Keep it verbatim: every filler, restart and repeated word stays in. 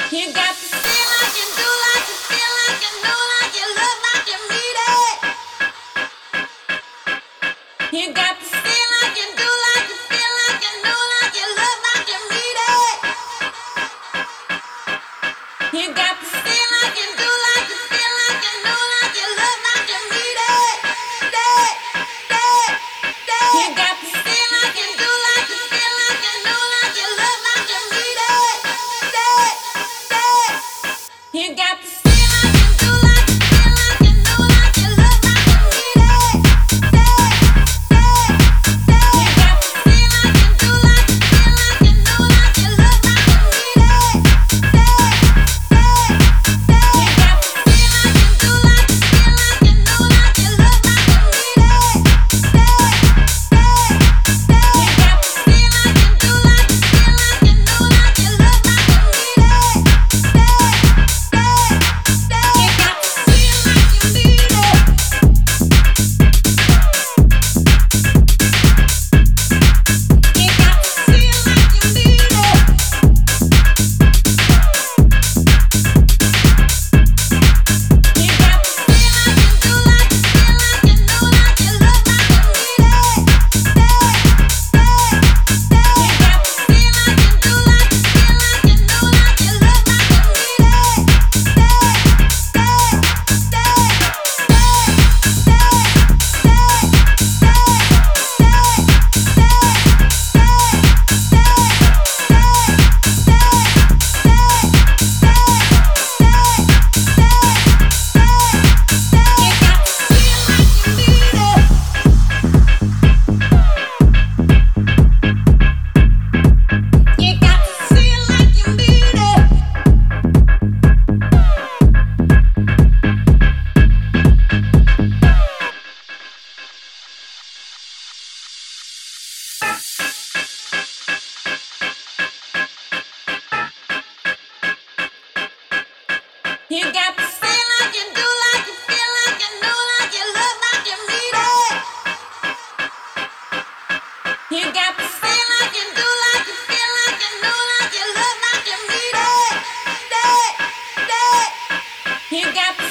You got to feel like you do, like you feel like you know, like you love, like you need it. You got to feel like you do, like you feel like you know, like you love, like you need it. You got to feel like you do, like you feel like you know, like you love, like you need it. That, that, that. You got to feel like you do, like you feel like you know, like you love, like you need it. That, that. You got to feel like you do, like you feel like you know, like you love, like you need it. That, that, that. You got to feel like you do, like you feel like you know, like you love, like you need it. That, that, that. You got to feel like you do, like you feel like you know, like you love, like you need it. That, that, that. You got to feel like you do, like you feel like you know, like you love, like you need it. That, that, that. You got to feel like you need it. You got to feel like you need it. You got to feel like you do, like you feel like you know, like you love, like you need it. That, that, that. You got to feel like you do, like you feel like you know, like you love, like you need it. That, that, that. You got to feel like you need it. You got to feel like you do, like you feel like you know, like you love, like you need it. You got to feel like you do, like you feel like you know, like you love, like you need it. That, that. You got to